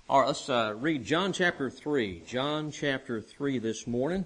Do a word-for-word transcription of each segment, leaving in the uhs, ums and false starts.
All right, let's uh, read John chapter three. John chapter three this morning.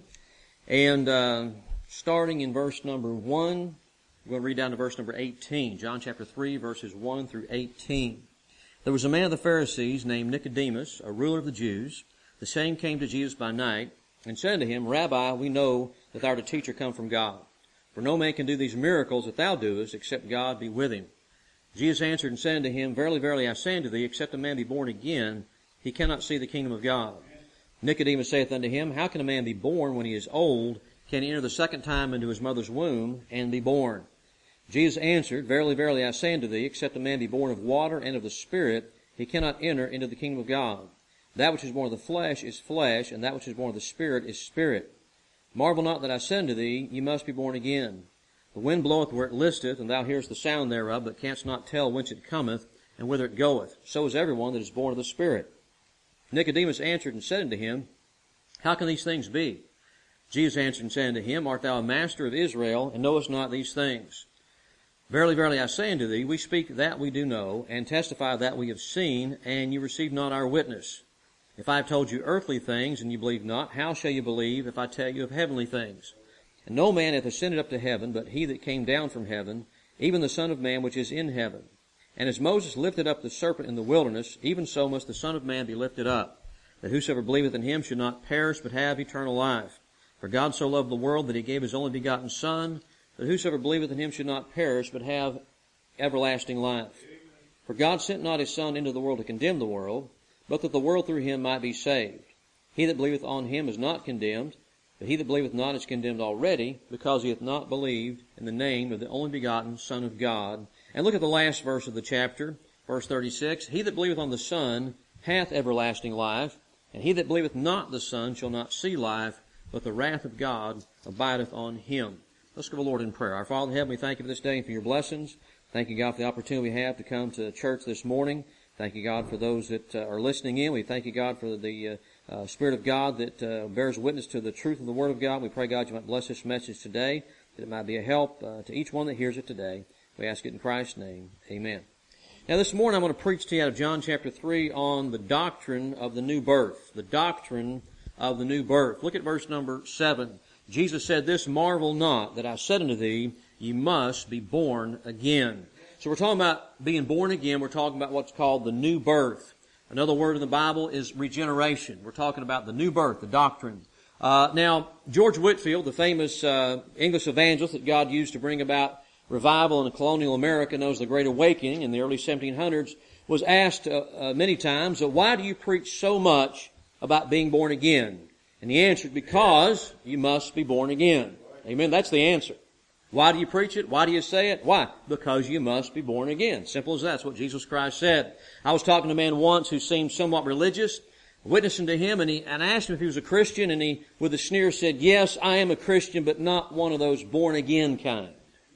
And uh, starting in verse number one, we're going to read down to verse number eighteen. John chapter three, verses one through eighteen. There was a man of the Pharisees named Nicodemus, a ruler of the Jews. The same came to Jesus by night and said to him, Rabbi, we know that thou art a teacher come from God. For no man can do these miracles that thou doest, except God be with him. Jesus answered and said unto him, Verily, verily, I say unto thee, except a man be born again, he cannot see the kingdom of God. Nicodemus saith unto him, How can a man be born when he is old? Can he enter the second time into his mother's womb and be born? Jesus answered, Verily, verily, I say unto thee, except a man be born of water and of the Spirit, he cannot enter into the kingdom of God. That which is born of the flesh is flesh, and that which is born of the Spirit is spirit. Marvel not that I said unto thee, Ye must be born again. The wind bloweth where it listeth, and thou hearest the sound thereof, but canst not tell whence it cometh, and whither it goeth. So is every one that is born of the Spirit. Nicodemus answered and said unto him, How can these things be? Jesus answered and said unto him, Art thou a master of Israel, and knowest not these things? Verily, verily, I say unto thee, we speak that we do know, and testify that we have seen, and you receive not our witness. If I have told you earthly things, and you believe not, how shall you believe if I tell you of heavenly things? And no man hath ascended up to heaven, but he that came down from heaven, even the Son of Man which is in heaven. And as Moses lifted up the serpent in the wilderness, even so must the Son of Man be lifted up, that whosoever believeth in him should not perish, but have eternal life. For God so loved the world that he gave his only begotten Son, that whosoever believeth in him should not perish, but have everlasting life. For God sent not his Son into the world to condemn the world, but that the world through him might be saved. He that believeth on him is not condemned, but he that believeth not is condemned already, because he hath not believed in the name of the only begotten Son of God. And look at the last verse of the chapter, verse thirty-six. He that believeth on the Son hath everlasting life, and he that believeth not the Son shall not see life, but the wrath of God abideth on him. Let's go to the Lord in prayer. Our Father in heaven, we thank you for this day and for your blessings. Thank you, God, for the opportunity we have to come to church this morning. Thank you, God, for those that uh, are listening in. We thank you, God, for the uh, uh, Spirit of God that uh, bears witness to the truth of the Word of God. We pray, God, you might bless this message today, that it might be a help uh, to each one that hears it today. We ask it in Christ's name. Amen. Now this morning I'm going to preach to you out of John chapter three on the doctrine of the new birth. The doctrine of the new birth. Look at verse number seven. Jesus said this, Marvel not that I said unto thee, ye must be born again. So we're talking about being born again. We're talking about what's called the new birth. Another word in the Bible is regeneration. We're talking about the new birth, the doctrine. Uh, now, George Whitefield, the famous uh, English evangelist that God used to bring about revival in colonial America, known as the Great Awakening in the early seventeen hundreds, was asked uh, uh, many times, uh, why do you preach so much about being born again? And he answered, because you must be born again. Amen. That's the answer. Why do you preach it? Why do you say it? Why? Because you must be born again. Simple as that. That's what Jesus Christ said. I was talking to a man once who seemed somewhat religious, witnessing to him, and he and I asked him if he was a Christian, and he, with a sneer, said, yes, I am a Christian, but not one of those born again kind.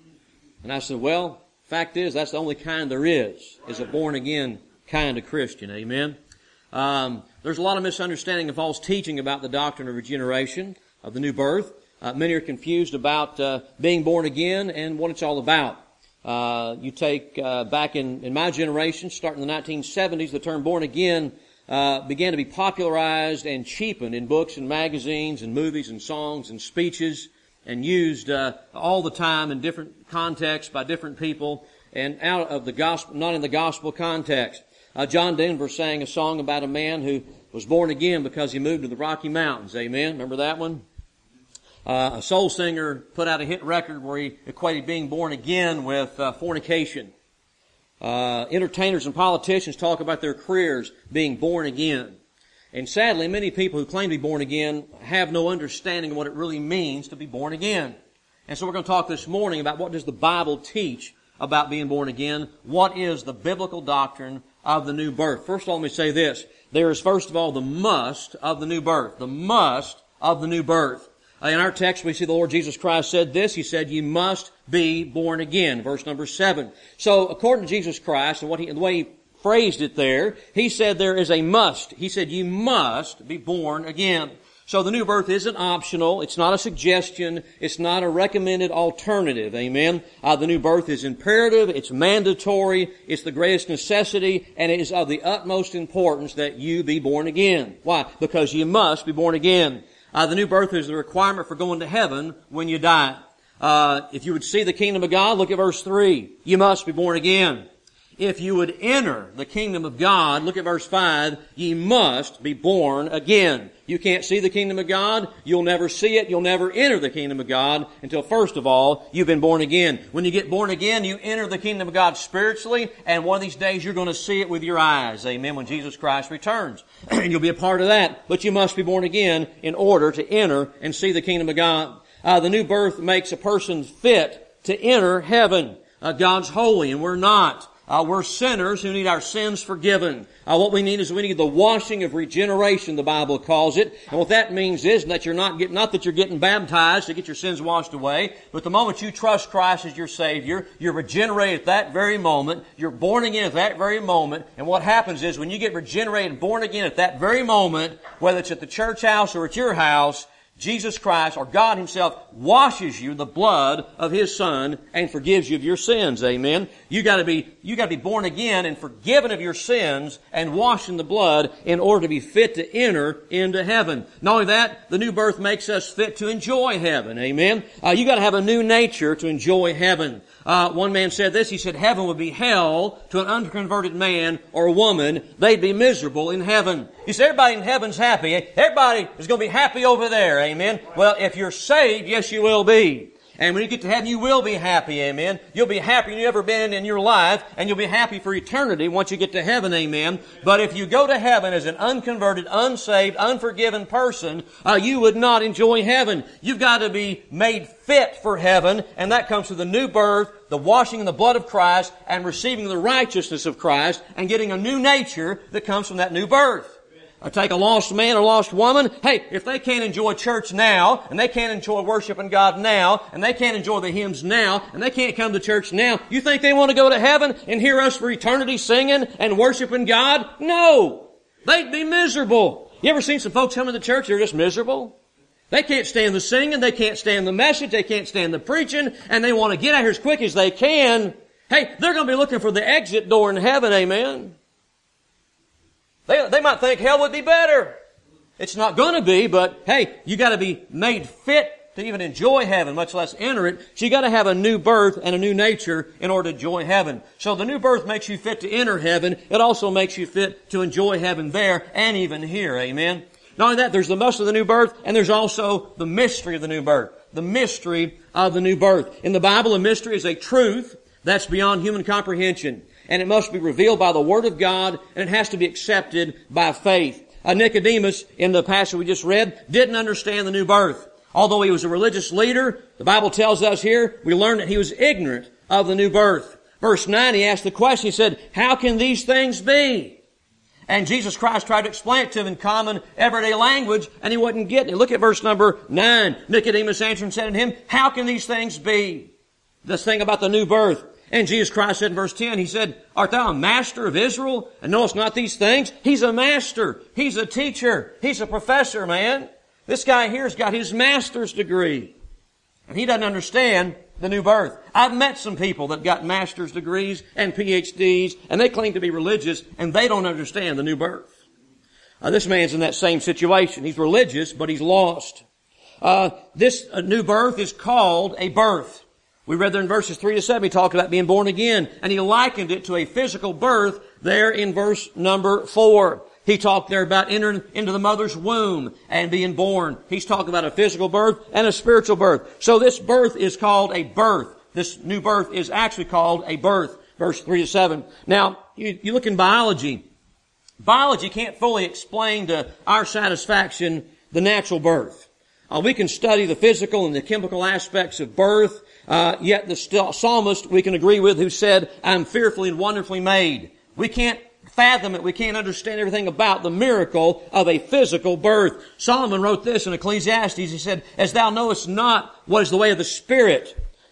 And I said, well, fact is, that's the only kind there is, is a born again kind of Christian. Amen. Um, there's a lot of misunderstanding and false teaching about the doctrine of regeneration, of the new birth. Uh, many are confused about uh, being born again and what it's all about. Uh, you take uh, back in, in my generation, starting in the nineteen seventies, the term born again uh, began to be popularized and cheapened in books and magazines and movies and songs and speeches, and used uh, all the time in different contexts by different people, and out of the gospel, not in the gospel context. Uh, John Denver sang a song about a man who was born again because he moved to the Rocky Mountains. Amen. Remember that one? Uh, a soul singer put out a hit record where he equated being born again with uh, fornication. Uh, entertainers and politicians talk about their careers being born again. And sadly, many people who claim to be born again have no understanding of what it really means to be born again. And so we're going to talk this morning about what does the Bible teach about being born again. What is the biblical doctrine of the new birth? First of all, let me say this. There is, first of all, the must of the new birth. The must of the new birth. Uh, in our text, we see the Lord Jesus Christ said this. He said, you must be born again. Verse number seven. So, according to Jesus Christ, and what he, the way he phrased it there, he said there is a must. He said, you must be born again. So the new birth isn't optional. It's not a suggestion. It's not a recommended alternative. Amen. Uh, the new birth is imperative. It's mandatory. It's the greatest necessity. And it is of the utmost importance that you be born again. Why? Because you must be born again. Uh, the new birth is the requirement for going to heaven when you die. Uh, if you would see the kingdom of God, look at verse three. You must be born again. If you would enter the kingdom of God, look at verse five, ye must be born again. You can't see the kingdom of God. You'll never see it. You'll never enter the kingdom of God until, first of all, you've been born again. When you get born again, you enter the kingdom of God spiritually, and one of these days you're going to see it with your eyes. Amen. When Jesus Christ returns. And you'll be a part of that. But you must be born again in order to enter and see the kingdom of God. Uh, the new birth makes a person fit to enter heaven. Uh, God's holy, and we're not. Uh, we're sinners who need our sins forgiven. Uh, what we need is we need the washing of regeneration, the Bible calls it. And what that means is that you're not getting, not that you're getting baptized to get your sins washed away, but the moment you trust Christ as your Savior, you're regenerated at that very moment. You're born again at that very moment. And what happens is when you get regenerated and born again at that very moment, whether it's at the church house or at your house, Jesus Christ, or God Himself, washes you in the blood of His Son and forgives you of your sins. Amen. You gotta be, you gotta be born again and forgiven of your sins and washed in the blood in order to be fit to enter into heaven. Not only that, the new birth makes us fit to enjoy heaven. Amen. Uh, you gotta have a new nature to enjoy heaven. Uh, one man said this, he said, heaven would be hell to an unconverted man or woman. They'd be miserable in heaven. You say everybody in heaven's happy. Everybody is going to be happy over there. Amen. Well, if you're saved, yes, you will be. And when you get to heaven, you will be happy, amen. You'll be happier than you've ever been in your life, and you'll be happy for eternity once you get to heaven, amen. But if you go to heaven as an unconverted, unsaved, unforgiven person, uh, you would not enjoy heaven. You've got to be made fit for heaven, and that comes through the new birth, the washing in the blood of Christ, and receiving the righteousness of Christ, and getting a new nature that comes from that new birth. I take a lost man or lost woman. Hey, if they can't enjoy church now, and they can't enjoy worshiping God now, and they can't enjoy the hymns now, and they can't come to church now, you think they want to go to heaven and hear us for eternity singing and worshiping God? No! They'd be miserable. You ever seen some folks come to church, they're just miserable? They can't stand the singing, they can't stand the message, they can't stand the preaching, and they want to get out here as quick as they can. Hey, they're going to be looking for the exit door in heaven, amen? They, they might think hell would be better. It's not going to be, but hey, you got to be made fit to even enjoy heaven, much less enter it. So you got to have a new birth and a new nature in order to enjoy heaven. So the new birth makes you fit to enter heaven. It also makes you fit to enjoy heaven there and even here. Amen. Not only that, there's the must of the new birth, and there's also the mystery of the new birth. The mystery of the new birth. In the Bible, a mystery is a truth that's beyond human comprehension. And it must be revealed by the Word of God, and it has to be accepted by faith. Uh, Nicodemus, in the passage we just read, didn't understand the new birth. Although he was a religious leader, the Bible tells us here, we learn that he was ignorant of the new birth. Verse nine, he asked the question, he said, how can these things be? And Jesus Christ tried to explain it to him in common, everyday language, and he wasn't getting it. Look at verse number nine. Nicodemus answered and said to him, how can these things be? This thing about the new birth. And Jesus Christ said in verse ten, He said, art thou a master of Israel, and knowest not these things? He's a master. He's a teacher. He's a professor, man. This guy here's got his master's degree. And he doesn't understand the new birth. I've met some people that got master's degrees and P H Ds, and they claim to be religious, and they don't understand the new birth. Uh, this man's in that same situation. He's religious, but he's lost. Uh, this uh, new birth is called a birth. We read there in verses three to seven, he talked about being born again, and he likened it to a physical birth there in verse number four. He talked there about entering into the mother's womb and being born. He's talking about a physical birth and a spiritual birth. So this birth is called a birth. This new birth is actually called a birth. Verse three to seven. Now, you, you look in biology. Biology can't fully explain to our satisfaction the natural birth. Uh, we can study the physical and the chemical aspects of birth. Uh, yet the psalmist we can agree with who said, I'm fearfully and wonderfully made. We can't fathom it. We can't understand everything about the miracle of a physical birth. Solomon wrote this in Ecclesiastes. He said, as thou knowest not what is the way of the Spirit,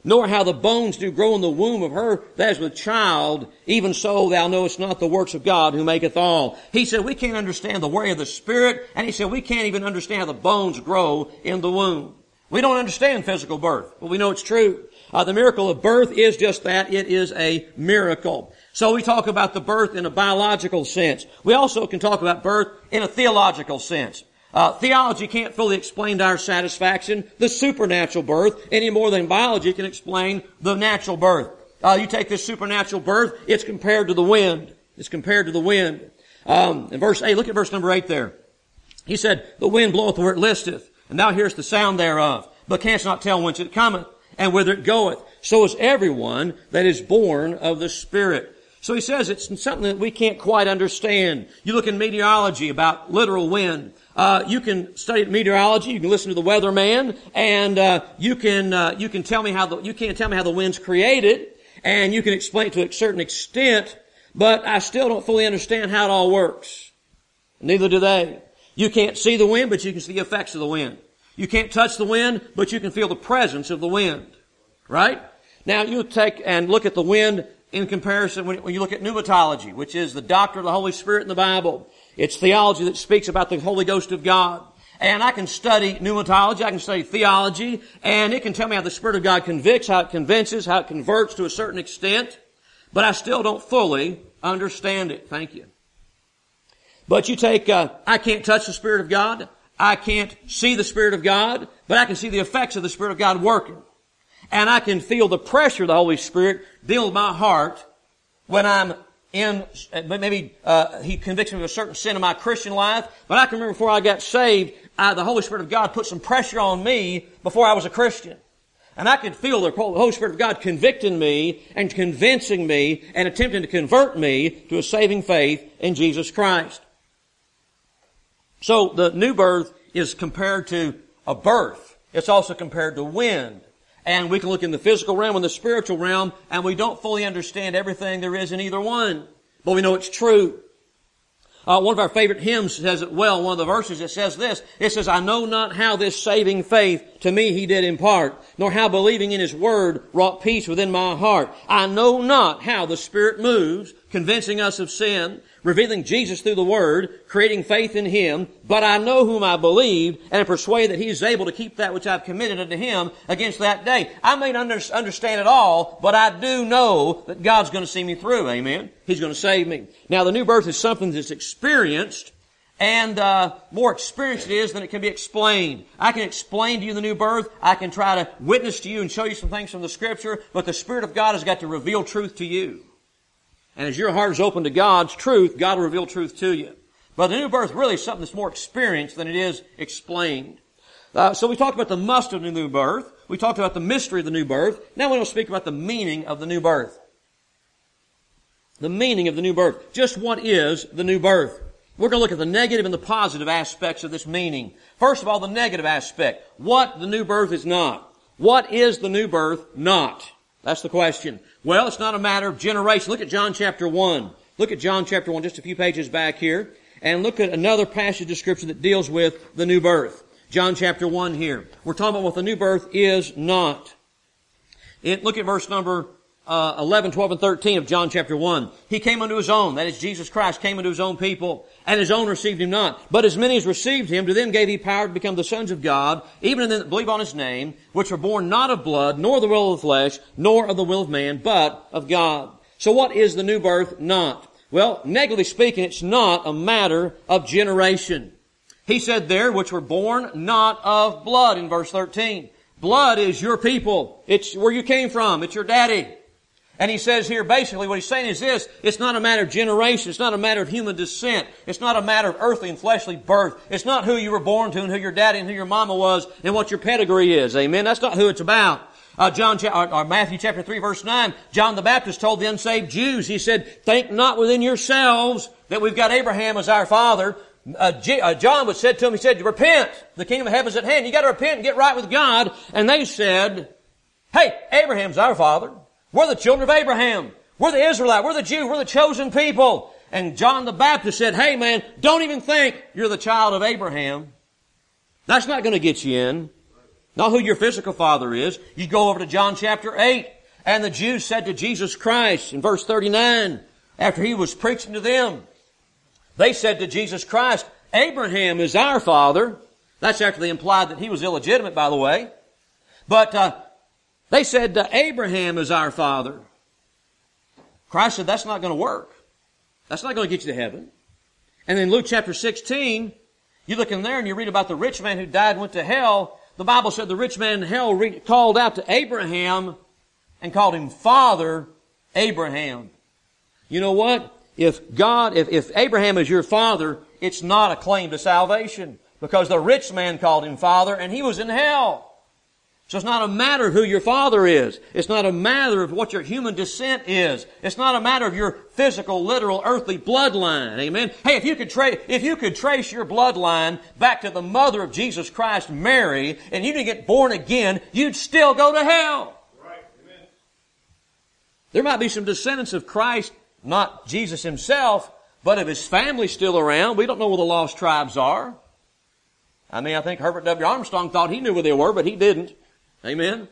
nor how the bones do grow in the womb of her that is with child, even so thou knowest not the works of God who maketh all. He said we can't understand the way of the Spirit, and he said we can't even understand how the bones grow in the womb. We don't understand physical birth, but we know it's true. Uh, the miracle of birth is just that. It is a miracle. So we talk about the birth in a biological sense. We also can talk about birth in a theological sense. Uh, theology can't fully explain to our satisfaction the supernatural birth any more than biology can explain the natural birth. Uh, you take this supernatural birth, it's compared to the wind. It's compared to the wind. Um, in verse eight, look at verse number eight there. He said, the wind bloweth where it listeth, and thou hearest the sound thereof, but canst not tell whence it cometh, and whither it goeth. So is everyone that is born of the Spirit. So he says it's something that we can't quite understand. You look in meteorology about literal wind. Uh, you can study meteorology. You can listen to the weatherman, and uh, you can uh, you can tell me how the you can't tell me how the wind's created, and you can explain it to a certain extent. But I still don't fully understand how it all works. Neither do they. You can't see the wind, but you can see the effects of the wind. You can't touch the wind, but you can feel the presence of the wind. Right? Now you take and look at the wind in comparison when you look at pneumatology, which is the doctrine of the Holy Spirit in the Bible. It's theology that speaks about the Holy Ghost of God. And I can study pneumatology, I can study theology, and it can tell me how the Spirit of God convicts, how it convinces, how it converts to a certain extent, but I still don't fully understand it. Thank you. But you take, uh, I can't touch the Spirit of God, I can't see the Spirit of God, but I can see the effects of the Spirit of God working. And I can feel the pressure of the Holy Spirit deal with my heart when I'm in, maybe uh, He convicts me of a certain sin in my Christian life. But I can remember before I got saved, I, the Holy Spirit of God put some pressure on me before I was a Christian. And I could feel the Holy Spirit of God convicting me and convincing me and attempting to convert me to a saving faith in Jesus Christ. So the new birth is compared to a birth. It's also compared to wind. And we can look in the physical realm and the spiritual realm, and we don't fully understand everything there is in either one. But we know it's true. Uh, one of our favorite hymns says it well. One of the verses, it says this. It says, I know not how this saving faith to me He did impart, nor how believing in His word wrought peace within my heart. I know not how the Spirit moves, convincing us of sin, revealing Jesus through the Word, creating faith in Him, but I know whom I believed, and am persuaded that He is able to keep that which I've committed unto Him against that day. I may not under, understand it all, but I do know that God's going to see me through, amen? He's going to save me. Now, the new birth is something that's experienced, and uh more experienced it is than it can be explained. I can explain to you the new birth, I can try to witness to you and show you some things from the Scripture, but the Spirit of God has got to reveal truth to you. And as your heart is open to God's truth, God will reveal truth to you. But the new birth really is something that's more experienced than it is explained. Uh, so we talked about the must of the new birth. We talked about the mystery of the new birth. Now we're going to speak about the meaning of the new birth. The meaning of the new birth. Just what is the new birth? We're going to look at the negative and the positive aspects of this meaning. First of all, the negative aspect. What the new birth is not. What is the new birth not? That's the question. Well, it's not a matter of generation. Look at John chapter one. Look at John chapter one, just a few pages back here. And look at another passage of Scripture that deals with the new birth. John chapter one here. We're talking about what the new birth is not. It, look at verse number uh, eleven, twelve, and thirteen of John chapter one. He came unto His own. That is, Jesus Christ came unto His own people. And His own received Him not. But as many as received Him, to them gave He power to become the sons of God, even to them that believe on His name, which were born not of blood, nor the will of the flesh, nor of the will of man, but of God. So what is the new birth not? Well, negatively speaking, it's not a matter of generation. He said there, which were born not of blood, in verse thirteen. Blood is your people. It's where you came from. It's your daddy. And he says here, basically, what he's saying is this: it's not a matter of generation. It's not a matter of human descent. It's not a matter of earthly and fleshly birth. It's not who you were born to and who your daddy and who your mama was and what your pedigree is. Amen? That's not who it's about. Uh, John, or, or Matthew chapter three, verse nine, John the Baptist told the unsaved Jews, he said, think not within yourselves that we've got Abraham as our father. Uh, G, uh, John was said to him, he said, repent. The kingdom of heaven is at hand. You got to repent and get right with God. And they said, hey, Abraham's our father. We're the children of Abraham. We're the Israelite. We're the Jew. We're the chosen people. And John the Baptist said, hey man, don't even think you're the child of Abraham. That's not going to get you in. Not who your physical father is. You go over to John chapter eight. And the Jews said to Jesus Christ in verse thirty-nine, after he was preaching to them, they said to Jesus Christ, Abraham is our father. That's after they implied that he was illegitimate, by the way. But uh, they said, uh, Abraham is our father. Christ said, that's not going to work. That's not going to get you to heaven. And in Luke chapter sixteen, you look in there and you read about the rich man who died and went to hell. The Bible said the rich man in hell re- called out to Abraham and called him Father Abraham. You know what? If God, if, if Abraham is your father, it's not a claim to salvation. Because the rich man called him Father and he was in hell. So it's not a matter of who your father is. It's not a matter of what your human descent is. It's not a matter of your physical, literal, earthly bloodline. Amen? Hey, if you could trace, if you could trace your bloodline back to the mother of Jesus Christ, Mary, and you didn't get born again, you'd still go to hell. There might be some descendants of Christ, not Jesus himself, but of his family still around. We don't know where the lost tribes are. I mean, I think Herbert W. Armstrong thought he knew where they were, but he didn't. Amen?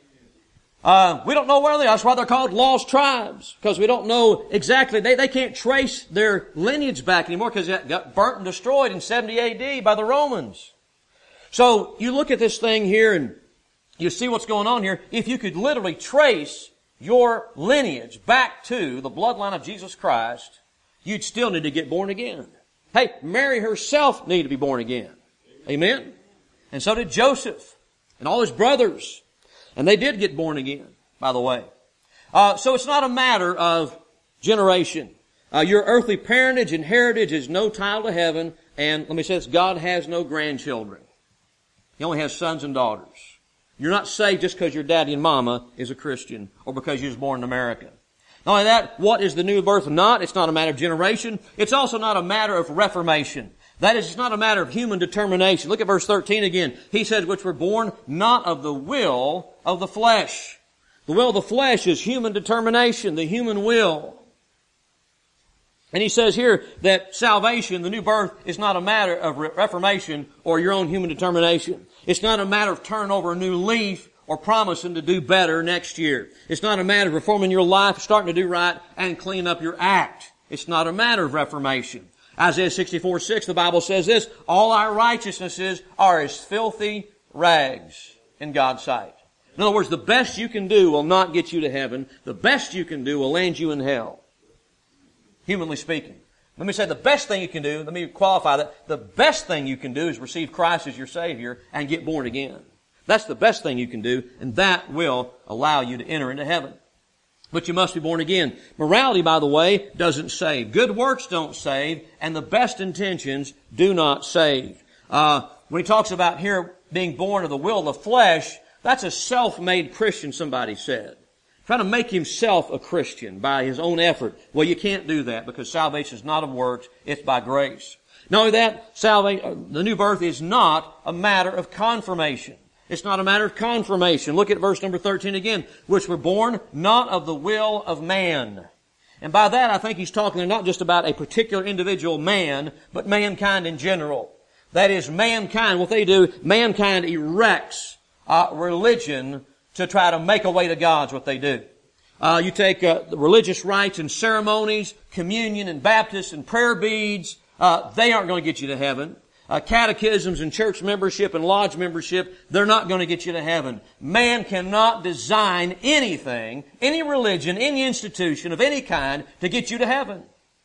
Uh, we don't know where they are. That's why they're called lost tribes, because we don't know exactly. They, they can't trace their lineage back anymore because it got burnt and destroyed in seventy A D by the Romans. So you look at this thing here and you see what's going on here. If you could literally trace your lineage back to the bloodline of Jesus Christ, you'd still need to get born again. Hey, Mary herself needed to be born again. Amen? And so did Joseph and all his brothers. And they did get born again, by the way. Uh, so it's not a matter of generation. Uh, your earthly parentage and heritage is no title to heaven. And let me say this, God has no grandchildren. He only has sons and daughters. You're not saved just because your daddy and mama is a Christian or because you was born in America. Not only that, what is the new birth not? It's not a matter of generation. It's also not a matter of reformation. That is, it's not a matter of human determination. Look at verse thirteen again. He says, which were born not of the will of the flesh. The will of the flesh is human determination, the human will. And he says here that salvation, the new birth, is not a matter of reformation or your own human determination. It's not a matter of turning over a new leaf or promising to do better next year. It's not a matter of reforming your life, starting to do right, and cleaning up your act. It's not a matter of reformation. Isaiah sixty-four six, the Bible says this, all our righteousnesses are as filthy rags in God's sight. In other words, the best you can do will not get you to heaven. The best you can do will land you in hell. Humanly speaking. Let me say the best thing you can do, let me qualify that, the best thing you can do is receive Christ as your Savior and get born again. That's the best thing you can do, and that will allow you to enter into heaven. But you must be born again. Morality, by the way, doesn't save. Good works don't save, and the best intentions do not save. Uh, when he talks about here being born of the will of the flesh, that's a self-made Christian, somebody said. Trying to make himself a Christian by his own effort. Well, you can't do that because salvation is not of works, it's by grace. Not only that, salvation, the new birth is not a matter of confirmation. It's not a matter of confirmation. Look at verse number thirteen again. Which were born not of the will of man. And by that I think he's talking not just about a particular individual man, but mankind in general. That is, mankind, what they do, mankind erects uh, religion to try to make a way to God's what they do. Uh, you take uh, the religious rites and ceremonies, communion and baptism and prayer beads. Uh, they aren't going to get you to heaven. Uh, catechisms and church membership and lodge membership, they're not going to get you to heaven. Man cannot design anything, any religion, any institution of any kind to get you to heaven.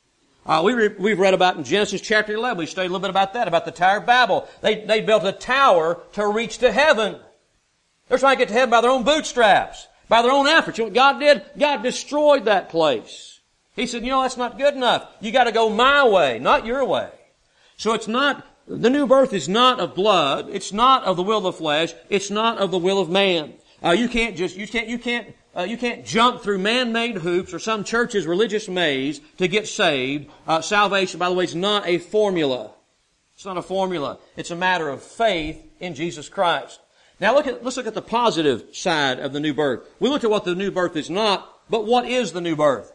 Uh, we re- we've read about in Genesis chapter eleven, we studied a little bit about that, about the Tower of Babel. They, they built a tower to reach to heaven. They're trying to get to heaven by their own bootstraps, by their own efforts. You know what God did? God destroyed that place. He said, you know, that's not good enough. You got to go my way, not your way. So it's not, the new birth is not of blood. It's not of the will of the flesh. It's not of the will of man. Uh, you can't just, you can't, you can't, uh, you can't jump through man-made hoops or some church's religious maze to get saved. Uh, salvation, by the way, is not a formula. It's not a formula. It's a matter of faith in Jesus Christ. Now look at, let's look at the positive side of the new birth. We looked at what the new birth is not, but what is the new birth?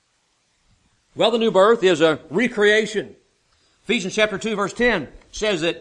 Well, the new birth is a recreation. Ephesians chapter two verse ten says that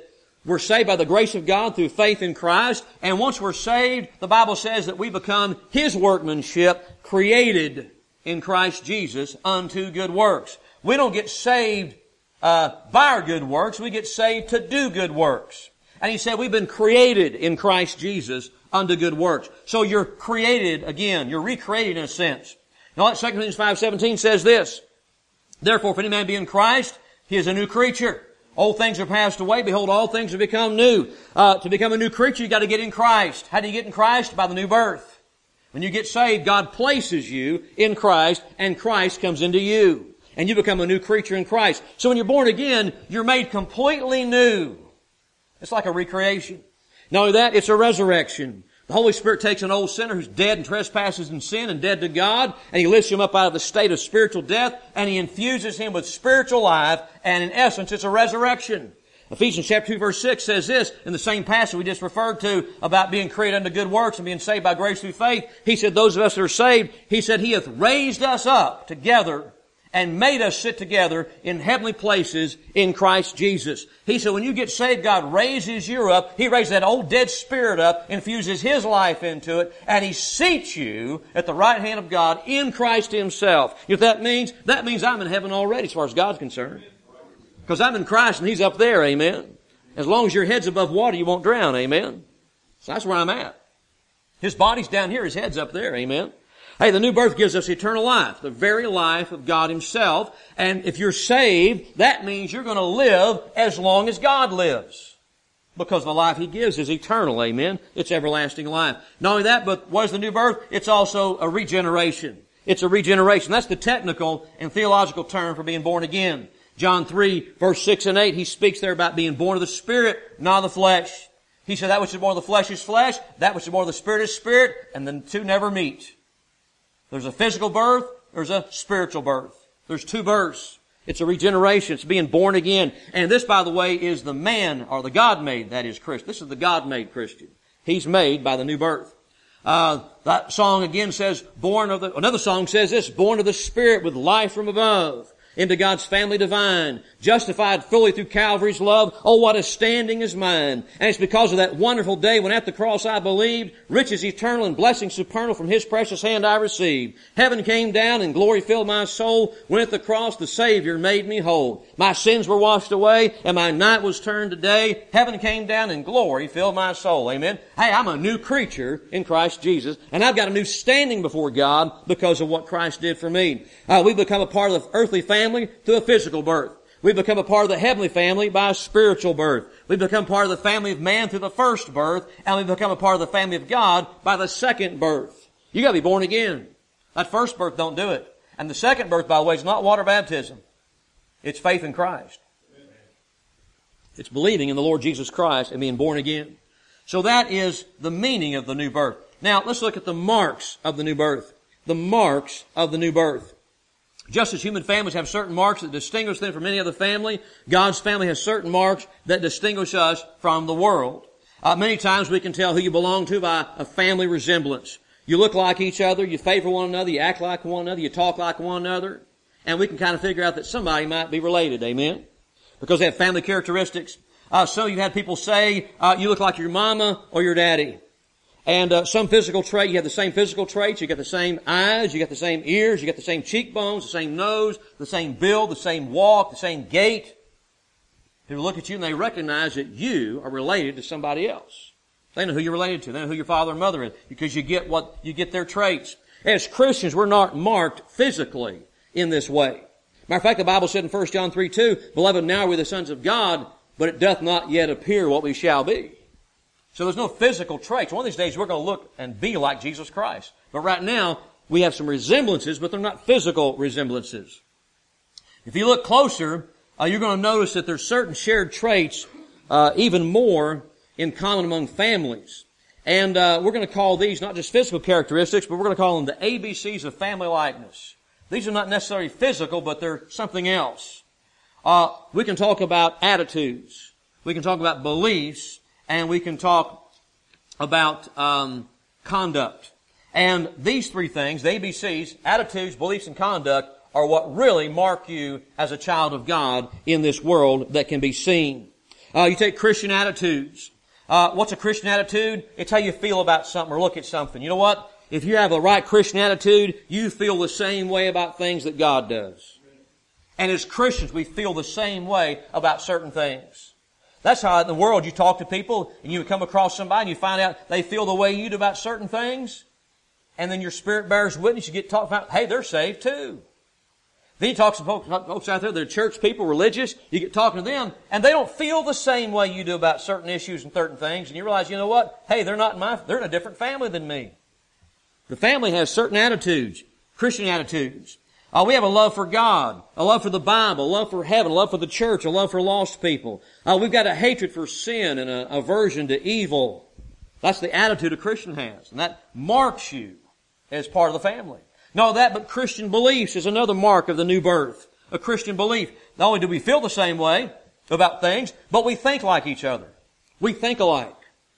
We're saved by the grace of God through faith in Christ. And once we're saved, the Bible says that we become His workmanship, created in Christ Jesus unto good works. We don't get saved uh, by our good works. We get saved to do good works. And He said we've been created in Christ Jesus unto good works. So you're created again. You're recreated in a sense. Now, Second Corinthians five seventeen says this, therefore, if any man be in Christ, he is a new creature. Old things are passed away. Behold, all things have become new. Uh, to become a new creature, you've got to get in Christ. How do you get in Christ? By the new birth. When you get saved, God places you in Christ, and Christ comes into you. And you become a new creature in Christ. So when you're born again, you're made completely new. It's like a recreation. Not only that, it's a resurrection. The Holy Spirit takes an old sinner who's dead in trespasses and sin and dead to God, and He lifts him up out of the state of spiritual death, and He infuses him with spiritual life, and in essence, it's a resurrection. Ephesians chapter two verse six says this, in the same passage we just referred to about being created unto good works and being saved by grace through faith. He said, those of us that are saved, He said, He hath raised us up together and made us sit together in heavenly places in Christ Jesus. He said when you get saved, God raises you up. He raises that old dead spirit up, infuses His life into it, and He seats you at the right hand of God in Christ Himself. You know what that means? That means I'm in heaven already as far as God's concerned. Because I'm in Christ and He's up there, amen. As long as your head's above water, you won't drown, amen. So that's where I'm at. His body's down here, His head's up there, amen. Hey, the new birth gives us eternal life, the very life of God Himself. And if you're saved, that means you're going to live as long as God lives. Because the life He gives is eternal, amen. It's everlasting life. Not only that, but what is the new birth? It's also a regeneration. It's a regeneration. That's the technical and theological term for being born again. John three, verse six and eight, He speaks there about being born of the Spirit, not of the flesh. He said that which is born of the flesh is flesh, that which is born of the Spirit is spirit, and the two never meet. There's a physical birth, there's a spiritual birth. There's two births. It's a regeneration. It's being born again. And this, by the way, is the man, or the God-made, that is Christian. This is the God-made Christian. He's made by the new birth. Uh, that song again says, born of the, another song says this, born of the Spirit with life from above, into God's family divine, justified fully through Calvary's love. Oh, what a standing is mine. And it's because of that wonderful day when at the cross I believed, riches eternal and blessings supernal from His precious hand I received. Heaven came down and glory filled my soul. When at the cross the Savior made me whole. My sins were washed away and my night was turned to day. Heaven came down and glory filled my soul. Amen. Hey, I'm a new creature in Christ Jesus, and I've got a new standing before God because of what Christ did for me. Uh, we become a part of the earthly family through a physical birth. We become a part of the heavenly family by a spiritual birth. We become part of the family of man through the first birth, and we become a part of the family of God by the second birth. You got to be born again. That first birth don't do it. And the second birth, by the way, is not water baptism. It's faith in Christ. It's believing in the Lord Jesus Christ and being born again. So that is the meaning of the new birth. Now, let's look at the marks of the new birth. The marks of the new birth. Just as human families have certain marks that distinguish them from any other family, God's family has certain marks that distinguish us from the world. Uh, many times we can tell who you belong to by a family resemblance. You look like each other, you favor one another, you act like one another, you talk like one another, and we can kind of figure out that somebody might be related, amen? Because they have family characteristics. Uh, some of you had people say, uh, you look like your mama or your daddy. And uh, some physical trait, you have the same physical traits, you got the same eyes, you got the same ears, you got the same cheekbones, the same nose, the same build, the same walk, the same gait. People look at you and they recognize that you are related to somebody else. They know who you're related to. They know who your father and mother is because you get what, you get their traits. As Christians, we're not marked physically in this way. Matter of fact, the Bible said in First John three two, Beloved, now are we the sons of God, but it doth not yet appear what we shall be. So there's no physical traits. One of these days we're going to look and be like Jesus Christ. But right now, we have some resemblances, but they're not physical resemblances. If you look closer, uh, you're going to notice that there's certain shared traits, uh, even more in common among families. And uh, we're going to call these not just physical characteristics, but we're going to call them the A B Cs of family likeness. These are not necessarily physical, but they're something else. Uh, we can talk about attitudes. We can talk about beliefs. And we can talk about um, conduct. And these three things, the A B Cs, attitudes, beliefs, and conduct, are what really mark you as a child of God in this world that can be seen. Uh, you take Christian attitudes. Uh, what's a Christian attitude? It's how you feel about something or look at something. You know what? If you have the right Christian attitude, you feel the same way about things that God does. And as Christians, we feel the same way about certain things. That's how in the world you talk to people and you come across somebody and you find out they feel the way you do about certain things. And then your spirit bears witness. You get talked about, hey, they're saved too. Then you talk to folks, folks out there, they're church people, religious. You get talking to them, and they don't feel the same way you do about certain issues and certain things. And you realize, you know what? Hey, they're not in my, they're in a different family than me. The family has certain attitudes, Christian attitudes. Uh, we have a love for God, a love for the Bible, a love for heaven, a love for the church, a love for lost people. Uh, we've got a hatred for sin and a aversion to evil. That's the attitude a Christian has, and that marks you as part of the family. Not that, but Christian beliefs is another mark of the new birth. A Christian belief. Not only do we feel the same way about things, but we think like each other. We think alike.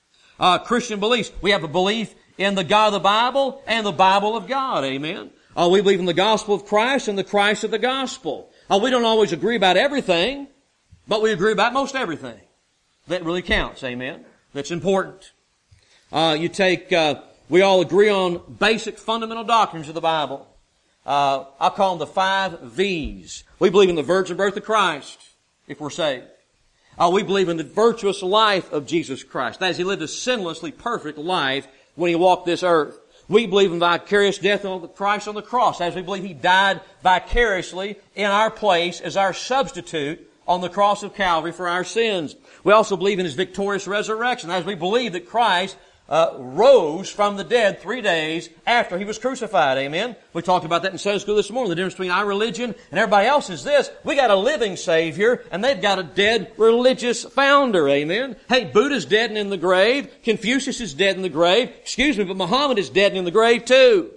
Uh, Christian beliefs. We have a belief in the God of the Bible and the Bible of God. Amen. Uh, we believe in the gospel of Christ and the Christ of the gospel. Uh, we don't always agree about everything, but we agree about most everything. That really counts. Amen. That's important. Uh, you take, uh, we all agree on basic fundamental doctrines of the Bible. Uh, I call them the five V's. We believe in the virgin birth of Christ, if we're saved. Uh, we believe in the virtuous life of Jesus Christ. That is, He lived a sinlessly perfect life when He walked this earth. We believe in vicarious death of Christ on the cross, as we believe He died vicariously in our place as our substitute on the cross of Calvary for our sins. We also believe in His victorious resurrection, as we believe that Christ Uh, rose from the dead three days after He was crucified. Amen. We talked about that in Sunday school this morning. The difference between our religion and everybody else is this. We got a living Savior and they've got a dead religious founder. Amen. Hey, Buddha's dead and in the grave. Confucius is dead in the grave. Excuse me, but Muhammad is dead and in the grave too.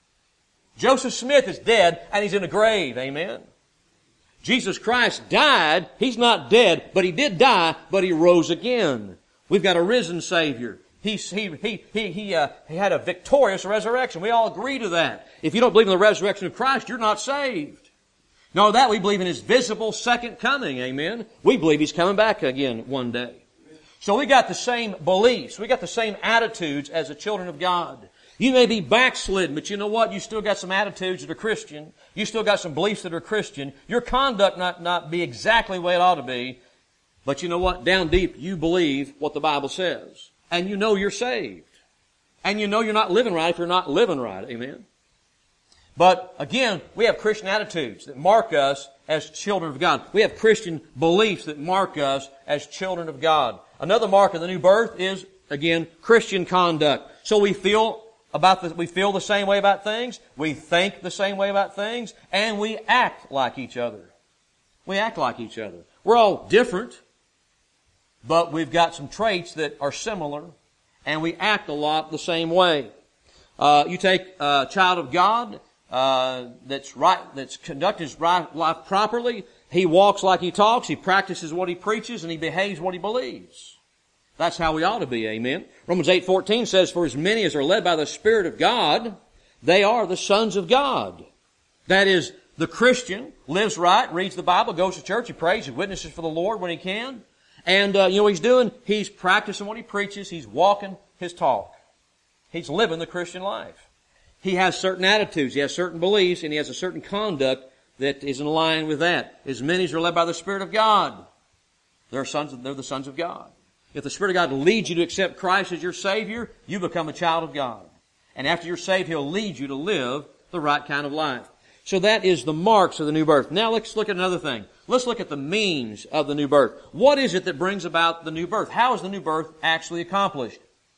Joseph Smith is dead and he's in a grave. Amen. Jesus Christ died. He's not dead, but He did die, but He rose again. We've got a risen Savior. He, he, he, he, he, uh, he had a victorious resurrection. We all agree to that. If you don't believe in the resurrection of Christ, you're not saved. No, that we believe in His visible second coming. Amen. We believe He's coming back again one day. So we got the same beliefs. We got the same attitudes as the children of God. You may be backslidden, but you know what? You still got some attitudes that are Christian. You still got some beliefs that are Christian. Your conduct not, not be exactly the way it ought to be. But you know what? Down deep, you believe what the Bible says. And you know you're saved. And you know you're not living right if you're not living right. Amen. But again, we have Christian attitudes that mark us as children of God. We have Christian beliefs that mark us as children of God. Another mark of the new birth is, again, Christian conduct. So we feel about the, we feel the same way about things, we think the same way about things, and we act like each other. We act like each other. We're all different, but we've got some traits that are similar, and we act a lot the same way. Uh, you take a child of God uh, that's right, that's conducting his life properly. He walks like he talks. He practices what he preaches, and he behaves what he believes. That's how we ought to be. Amen. Romans eight fourteen says, "For as many as are led by the Spirit of God, they are the sons of God." That is, the Christian lives right, reads the Bible, goes to church, he prays, he witnesses for the Lord when he can. And, uh, you know what he's doing? He's practicing what he preaches. He's walking his talk. He's living the Christian life. He has certain attitudes. He has certain beliefs, and he has a certain conduct that is in line with that. As many as are led by the Spirit of God, they're sons of, they're the sons of God. If the Spirit of God leads you to accept Christ as your Savior, you become a child of God. And after you're saved, He'll lead you to live the right kind of life. So that is the marks of the new birth. Now let's look at another thing. Let's look at the means of the new birth. What is it that brings about the new birth? How is the new birth actually accomplished?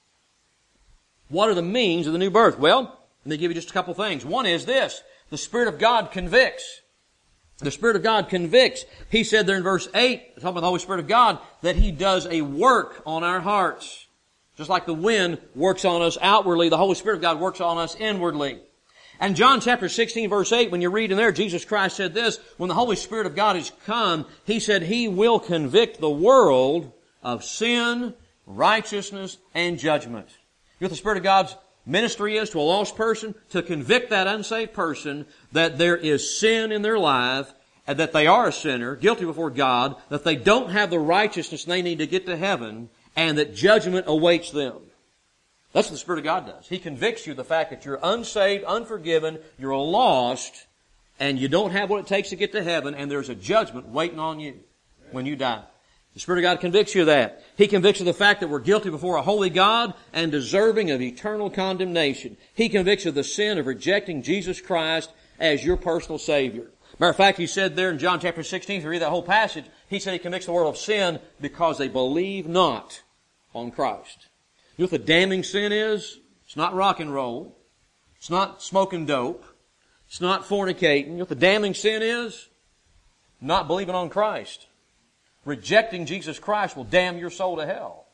What are the means of the new birth? Well, let me give you just a couple things. One is this. The Spirit of God convicts. The Spirit of God convicts. He said there in verse eight, talking about the Holy Spirit of God, that He does a work on our hearts. Just like the wind works on us outwardly, the Holy Spirit of God works on us inwardly. And John chapter sixteen verse eight, when you read in there, Jesus Christ said this, when the Holy Spirit of God is come, He said He will convict the world of sin, righteousness, and judgment. You know what the Spirit of God's ministry is to a lost person? To convict that unsaved person that there is sin in their life and that they are a sinner, guilty before God, that they don't have the righteousness they need to get to heaven, and that judgment awaits them. That's what the Spirit of God does. He convicts you of the fact that you're unsaved, unforgiven, you're lost, and you don't have what it takes to get to heaven, and there's a judgment waiting on you when you die. The Spirit of God convicts you of that. He convicts you of the fact that we're guilty before a holy God and deserving of eternal condemnation. He convicts you of the sin of rejecting Jesus Christ as your personal Savior. Matter of fact, He said there in John chapter sixteen, if you read that whole passage, He said He convicts the world of sin because they believe not on Christ. You know what the damning sin is? It's not rock and roll. It's not smoking dope. It's not fornicating. You know what the damning sin is? Not believing on Christ. Rejecting Jesus Christ will damn your soul to hell.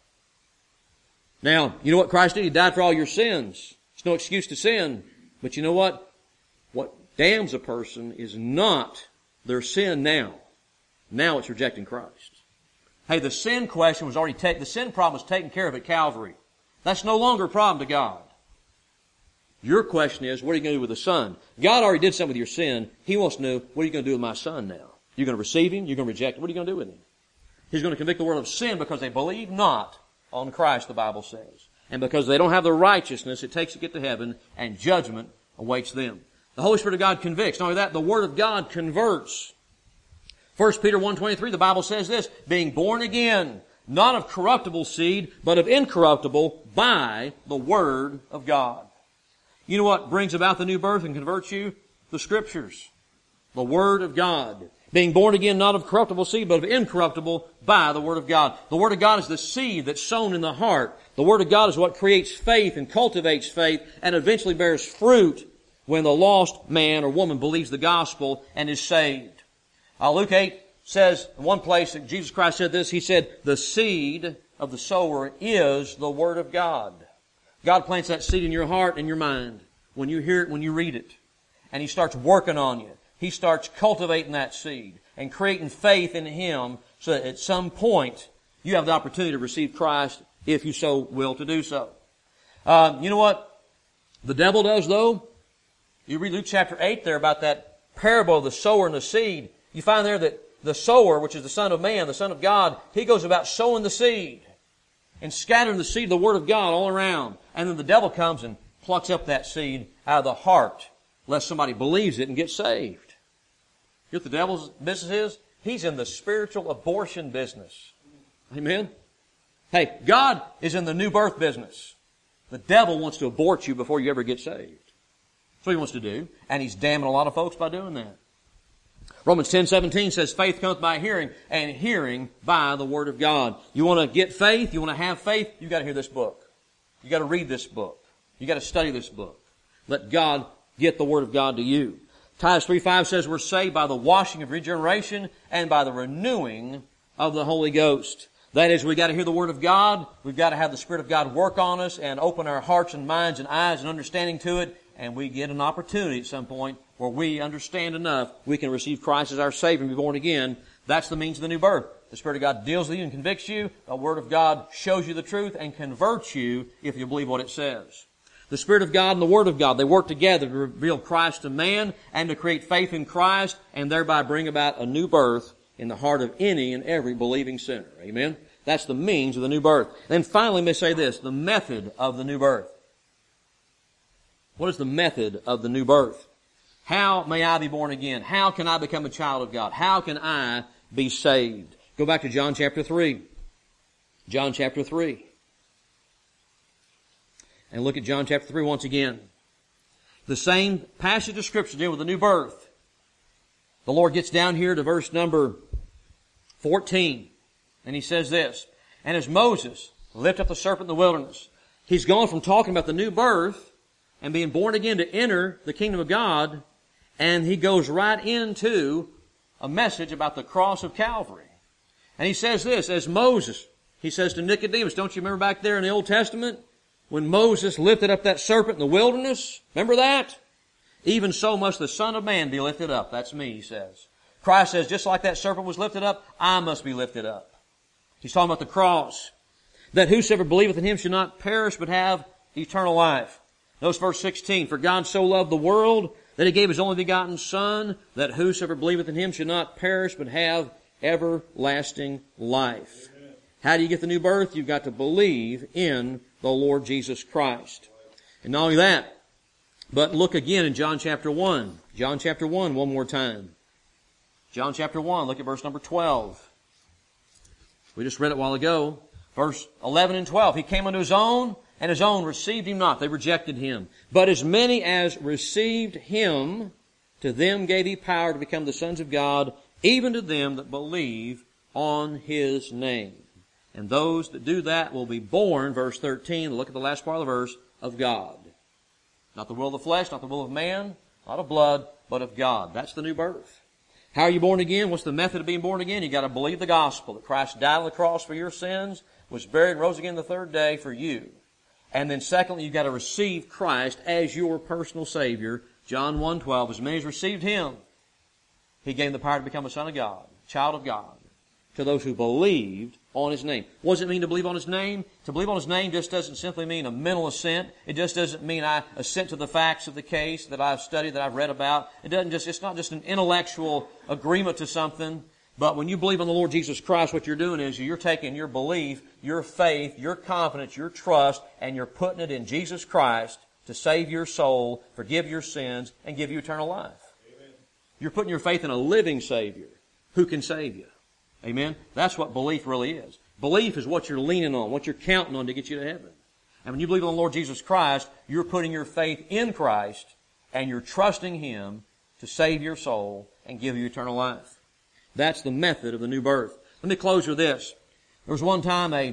Now, you know what Christ did? He died for all your sins. It's no excuse to sin. But you know what? What damns a person is not their sin now. Now it's rejecting Christ. Hey, the sin question was already taken, the sin problem was taken care of at Calvary. That's no longer a problem to God. Your question is, what are you going to do with the Son? God already did something with your sin. He wants to know, what are you going to do with my Son now? You're going to receive Him? You're going to reject Him? What are you going to do with Him? He's going to convict the world of sin because they believe not on Christ, the Bible says. And because they don't have the righteousness it takes to get to heaven, and judgment awaits them. The Holy Spirit of God convicts. Not only that, the Word of God converts. First Peter one twenty-three, the Bible says this, being born again, not of corruptible seed, but of incorruptible, by the Word of God. You know what brings about the new birth and converts you? The Scriptures. The Word of God. Being born again, not of corruptible seed, but of incorruptible, by the Word of God. The Word of God is the seed that's sown in the heart. The Word of God is what creates faith and cultivates faith and eventually bears fruit when the lost man or woman believes the gospel and is saved. Uh, Luke eight says, in one place that Jesus Christ said this, He said, the seed of the sower is the Word of God. God plants that seed in your heart and your mind when you hear it, when you read it. And He starts working on you. He starts cultivating that seed and creating faith in Him so that at some point you have the opportunity to receive Christ if you so will to do so. Uh, you know what the devil does though? You read Luke chapter eight there about that parable of the sower and the seed. You find there that the sower, which is the Son of Man, the Son of God, he goes about sowing the seed and scattering the seed of the Word of God all around. And then the devil comes and plucks up that seed out of the heart, lest somebody believes it and gets saved. You know what the devil's business is? He's in the spiritual abortion business. Amen? Hey, God is in the new birth business. The devil wants to abort you before you ever get saved. That's what he wants to do. And he's damning a lot of folks by doing that. Romans ten seventeen says, faith cometh by hearing, and hearing by the Word of God. You want to get faith? You want to have faith? You've got to hear this book. You've got to read this book. You've got to study this book. Let God get the Word of God to you. Titus three five says we're saved by the washing of regeneration and by the renewing of the Holy Ghost. That is, we've got to hear the Word of God. We've got to have the Spirit of God work on us and open our hearts and minds and eyes and understanding to it. And we get an opportunity at some point where we understand enough, we can receive Christ as our Savior and be born again. That's the means of the new birth. The Spirit of God deals with you and convicts you. The Word of God shows you the truth and converts you if you believe what it says. The Spirit of God and the Word of God, they work together to reveal Christ to man and to create faith in Christ and thereby bring about a new birth in the heart of any and every believing sinner. Amen? That's the means of the new birth. Then finally, let me say this, the method of the new birth. What is the method of the new birth? How may I be born again? How can I become a child of God? How can I be saved? Go back to John chapter three. John chapter three. And look at John chapter three once again. The same passage of Scripture dealing with the new birth. The Lord gets down here to verse number fourteen. And He says this, and as Moses lifted up the serpent in the wilderness, He's gone from talking about the new birth and being born again to enter the kingdom of God, and He goes right into a message about the cross of Calvary. And He says this, as Moses, He says to Nicodemus, don't you remember back there in the Old Testament? When Moses lifted up that serpent in the wilderness, remember that? Even so must the Son of Man be lifted up. That's me, He says. Christ says, just like that serpent was lifted up, I must be lifted up. He's talking about the cross. That whosoever believeth in Him should not perish, but have eternal life. Notice verse sixteen, for God so loved the world, that He gave His only begotten Son, that whosoever believeth in Him should not perish, but have everlasting life. Amen. How do you get the new birth? You've got to believe in the Lord Jesus Christ. And not only that, but look again in John chapter one. John chapter one, one more time. John chapter one, look at verse number twelve. We just read it a while ago. Verse eleven and twelve. He came unto His own, and His own received Him not. They rejected Him. But as many as received Him, to them gave He power to become the sons of God, even to them that believe on His name. And those that do that will be born, verse thirteen, look at the last part of the verse, of God. Not the will of the flesh, not the will of man, not of blood, but of God. That's the new birth. How are you born again? What's the method of being born again? You've got to believe the gospel, that Christ died on the cross for your sins, was buried and rose again the third day for you. And then secondly, you've got to receive Christ as your personal Savior. John one twelve, as many as received Him, He gave them the power to become a son of God, child of God, to those who believed on His name. What does it mean to believe on His name? To believe on His name just doesn't simply mean a mental assent. It just doesn't mean I assent to the facts of the case that I've studied, that I've read about. It doesn't just, it's not just an intellectual agreement to something. But when you believe on the Lord Jesus Christ, what you're doing is you're taking your belief, your faith, your confidence, your trust, and you're putting it in Jesus Christ to save your soul, forgive your sins, and give you eternal life. Amen. You're putting your faith in a living Savior who can save you. Amen? That's what belief really is. Belief is what you're leaning on, what you're counting on to get you to heaven. And when you believe on the Lord Jesus Christ, you're putting your faith in Christ, and you're trusting Him to save your soul and give you eternal life. That's the method of the new birth. Let me close with this. There was one time a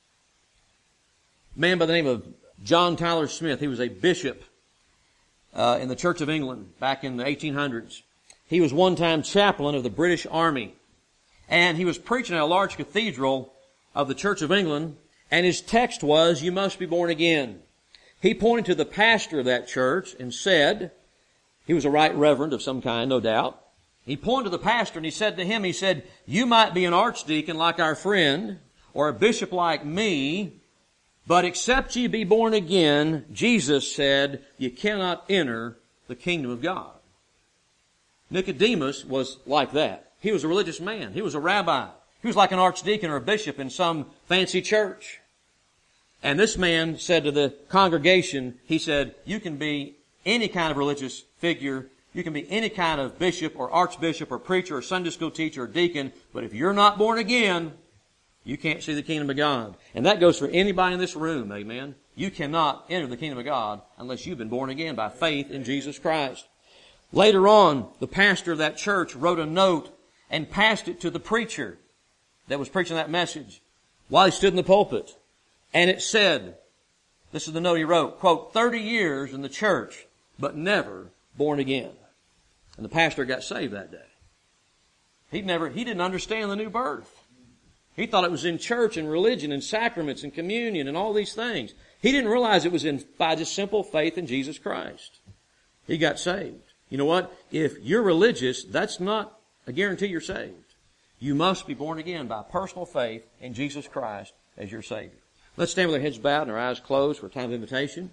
man by the name of John Tyler Smith. He was a bishop uh, in the Church of England back in the eighteen hundreds. He was one time chaplain of the British Army. And he was preaching at a large cathedral of the Church of England, and his text was, "You must be born again." He pointed to the pastor of that church and said, he was a right reverend of some kind, no doubt. He pointed to the pastor and he said to him, he said, "You might be an archdeacon like our friend, or a bishop like me, but except ye be born again, Jesus said, you cannot enter the kingdom of God." Nicodemus was like that. He was a religious man. He was a rabbi. He was like an archdeacon or a bishop in some fancy church. And this man said to the congregation, he said, "You can be any kind of religious figure. You can be any kind of bishop or archbishop or preacher or Sunday school teacher or deacon, but if you're not born again, you can't see the kingdom of God." And that goes for anybody in this room, amen? You cannot enter the kingdom of God unless you've been born again by faith in Jesus Christ. Later on, the pastor of that church wrote a note and passed it to the preacher that was preaching that message while he stood in the pulpit. And it said, this is the note he wrote, quote, "thirty years in the church, but never born again." And the pastor got saved that day. He never, he didn't understand the new birth. He thought it was in church and religion and sacraments and communion and all these things. He didn't realize it was in by just simple faith in Jesus Christ. He got saved. You know what? If you're religious, that's not a guarantee you're saved. You must be born again by personal faith in Jesus Christ as your Savior. Let's stand with our heads bowed and our eyes closed for a time of invitation.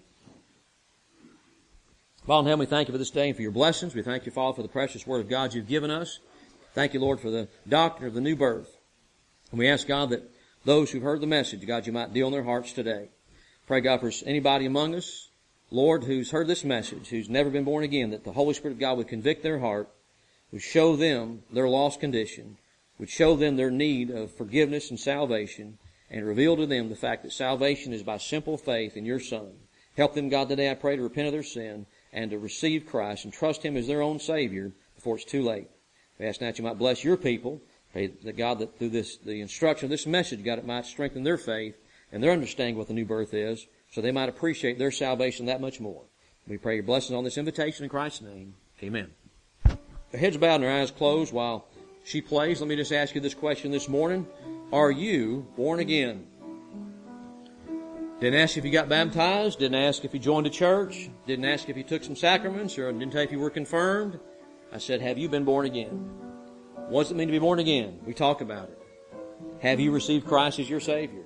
Father in heaven, we thank you for this day and for your blessings. We thank you, Father, for the precious word of God you've given us. Thank you, Lord, for the doctrine of the new birth. And we ask, God, that those who've heard the message, God, you might deal in their hearts today. Pray, God, for anybody among us, Lord, who's heard this message, who's never been born again, that the Holy Spirit of God would convict their heart, would show them their lost condition, would show them their need of forgiveness and salvation, and reveal to them the fact that salvation is by simple faith in your Son. Help them, God, today, I pray, to repent of their sin and to receive Christ and trust Him as their own Savior before it's too late. We ask now that you might bless your people. Pray that, God, that through this, the instruction of this message, God, it might strengthen their faith and their understanding what the new birth is, so they might appreciate their salvation that much more. We pray your blessings on this invitation in Christ's name. Amen. Our heads bowed and our eyes closed while she plays. Let me just ask you this question this morning. Are you born again? Didn't ask if you got baptized. Didn't ask if you joined a church. Didn't ask if you took some sacraments, or didn't tell if you were confirmed. I said, have you been born again? What does it mean to be born again? We talk about it. Have you received Christ as your Savior?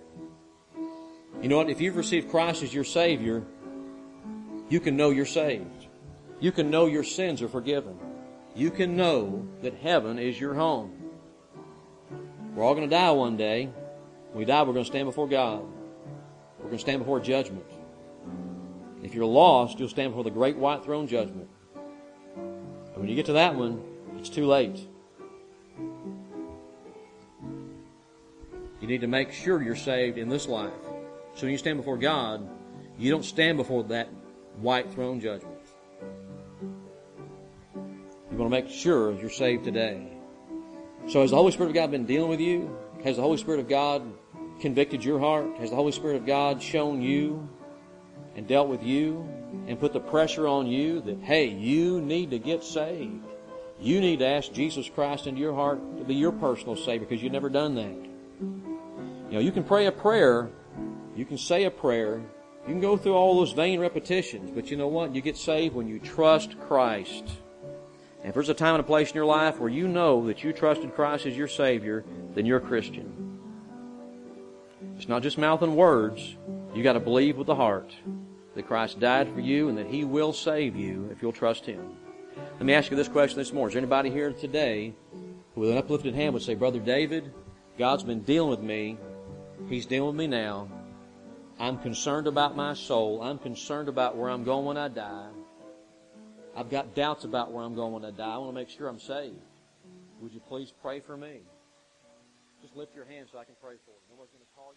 You know what? If you've received Christ as your Savior, you can know you're saved. You can know your sins are forgiven. You can know that heaven is your home. We're all going to die one day. When we die, we're going to stand before God. We're going to stand before judgment. If you're lost, you'll stand before the great white throne judgment. And when you get to that one, it's too late. You need to make sure you're saved in this life. So when you stand before God, you don't stand before that white throne judgment. You want to make sure you're saved today. So has the Holy Spirit of God been dealing with you? Has the Holy Spirit of God convicted your heart? Has the Holy Spirit of God shown you and dealt with you and put the pressure on you that, hey, you need to get saved. You need to ask Jesus Christ into your heart to be your personal Savior because you've never done that. You know, you can pray a prayer, you can say a prayer, you can go through all those vain repetitions, but you know what? You get saved when you trust Christ. And if there's a time and a place in your life where you know that you trusted Christ as your Savior, then you're a Christian. It's not just mouth and words. You got to believe with the heart that Christ died for you and that He will save you if you'll trust Him. Let me ask you this question this morning. Is there anybody here today who with an uplifted hand would say, Brother David, God's been dealing with me. He's dealing with me now. I'm concerned about my soul. I'm concerned about where I'm going when I die. I've got doubts about where I'm going when I die. I want to make sure I'm saved. Would you please pray for me? Just lift your hand so I can pray for you. No one's going to call you.